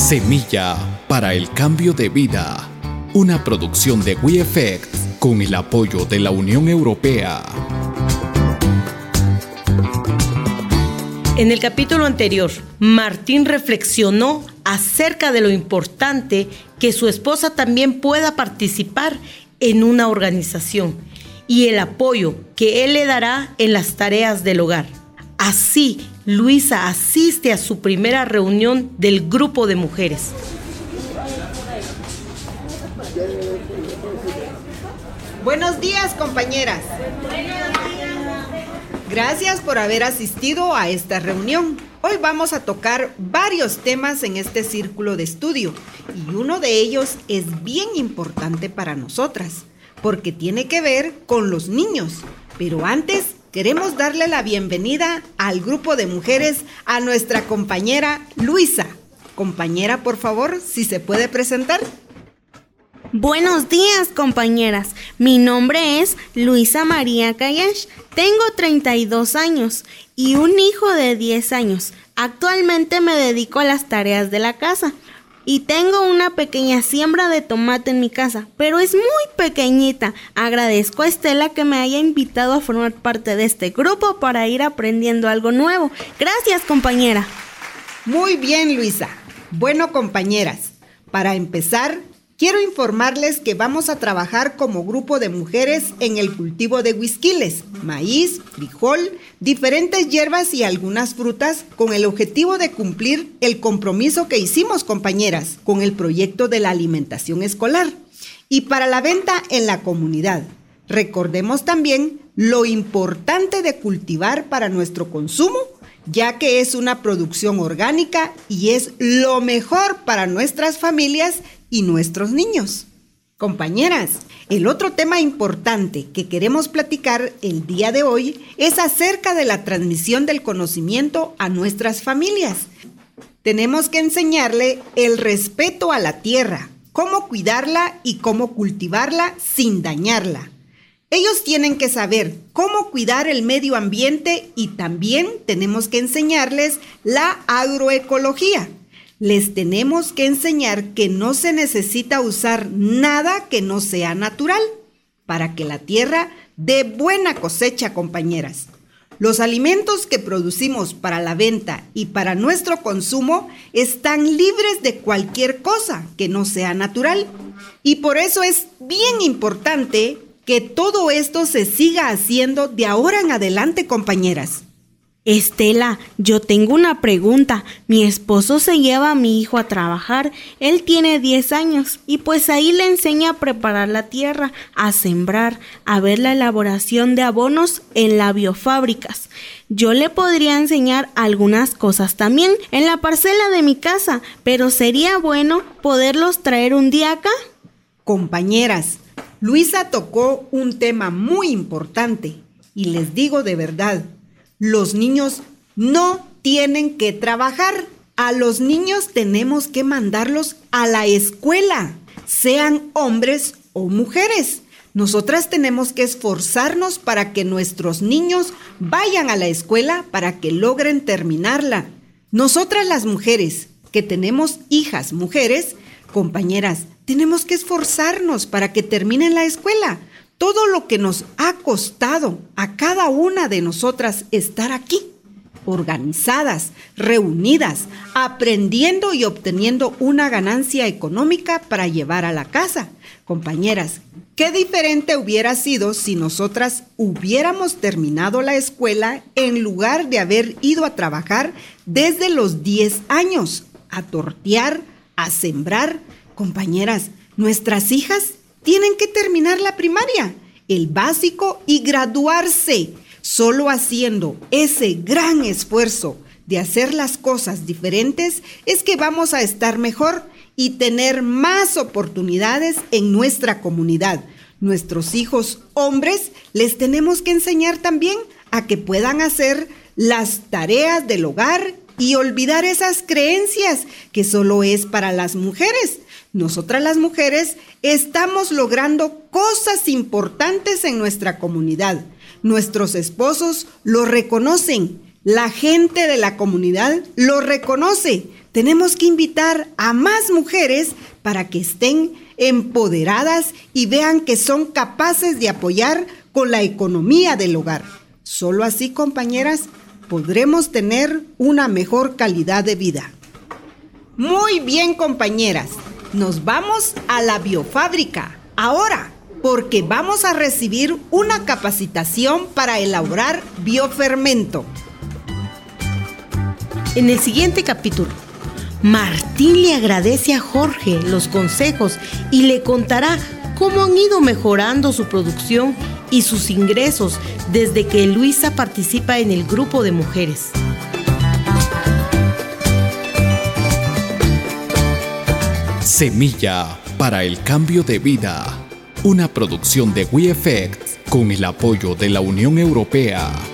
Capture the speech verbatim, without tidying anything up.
Semilla para el cambio de vida. Una producción de We Effect con el apoyo de la Unión Europea. En el capítulo anterior, Martín reflexionó acerca de lo importante que su esposa también pueda participar en una organización y el apoyo que él le dará en las tareas del hogar. Así, Luisa asiste a su primera reunión del grupo de mujeres. Buenos días, compañeras. Gracias por haber asistido a esta reunión. Hoy vamos a tocar varios temas en este círculo de estudio y uno de ellos es bien importante para nosotras porque tiene que ver con los niños. Pero antes queremos darle la bienvenida al grupo de mujeres a nuestra compañera Luisa. Compañera, por favor, si se puede presentar. Buenos días, compañeras. Mi nombre es Luisa María Callash. Tengo treinta y dos años y un hijo de diez años. Actualmente me dedico a las tareas de la casa y tengo una pequeña siembra de tomate en mi casa, pero es muy pequeñita. Agradezco a Estela que me haya invitado a formar parte de este grupo para ir aprendiendo algo nuevo. Gracias, compañera. Muy bien, Luisa. Bueno, compañeras, para empezar, quiero informarles que vamos a trabajar como grupo de mujeres en el cultivo de huisquiles, maíz, frijol, diferentes hierbas y algunas frutas con el objetivo de cumplir el compromiso que hicimos, compañeras, con el proyecto de la alimentación escolar y para la venta en la comunidad. Recordemos también lo importante de cultivar para nuestro consumo, ya que es una producción orgánica y es lo mejor para nuestras familias y nuestros niños. Compañeras, el otro tema importante que queremos platicar el día de hoy es acerca de la transmisión del conocimiento a nuestras familias. Tenemos que enseñarle el respeto a la tierra, cómo cuidarla y cómo cultivarla sin dañarla. Ellos tienen que saber cómo cuidar el medio ambiente y también tenemos que enseñarles la agroecología. Les tenemos que enseñar que no se necesita usar nada que no sea natural para que la tierra dé buena cosecha, compañeras. Los alimentos que producimos para la venta y para nuestro consumo están libres de cualquier cosa que no sea natural. Y por eso es bien importante que todo esto se siga haciendo de ahora en adelante, compañeras. Estela, yo tengo una pregunta. Mi esposo se lleva a mi hijo a trabajar. Él tiene diez años y pues ahí le enseña a preparar la tierra, a sembrar, a ver la elaboración de abonos en las biofábricas. Yo le podría enseñar algunas cosas también en la parcela de mi casa, pero sería bueno poderlos traer un día acá. Compañeras, Luisa tocó un tema muy importante y les digo de verdad, los niños no tienen que trabajar. A los niños tenemos que mandarlos a la escuela, sean hombres o mujeres. Nosotras tenemos que esforzarnos para que nuestros niños vayan a la escuela para que logren terminarla. Nosotras las mujeres que tenemos hijas mujeres, compañeras, tenemos que esforzarnos para que terminen la escuela. Todo lo que nos ha costado a cada una de nosotras estar aquí, organizadas, reunidas, aprendiendo y obteniendo una ganancia económica para llevar a la casa. Compañeras, qué diferente hubiera sido si nosotras hubiéramos terminado la escuela en lugar de haber ido a trabajar desde los diez años, a tortear, a sembrar. Compañeras, nuestras hijas tienen que terminar la primaria, el básico y graduarse. Solo haciendo ese gran esfuerzo de hacer las cosas diferentes es que vamos a estar mejor y tener más oportunidades en nuestra comunidad. Nuestros hijos hombres les tenemos que enseñar también a que puedan hacer las tareas del hogar y olvidar esas creencias que solo es para las mujeres. Nosotras las mujeres estamos logrando cosas importantes en nuestra comunidad. Nuestros esposos lo reconocen, la gente de la comunidad lo reconoce. Tenemos que invitar a más mujeres para que estén empoderadas y vean que son capaces de apoyar con la economía del hogar. Solo así, compañeras, podremos tener una mejor calidad de vida. Muy bien, compañeras, nos vamos a la biofábrica ahora, porque vamos a recibir una capacitación para elaborar biofermento. En el siguiente capítulo, Martín le agradece a Jorge los consejos y le contará cómo han ido mejorando su producción y sus ingresos desde que Luisa participa en el grupo de mujeres. Semilla para el cambio de vida. Una producción de WeEffect con el apoyo de la Unión Europea.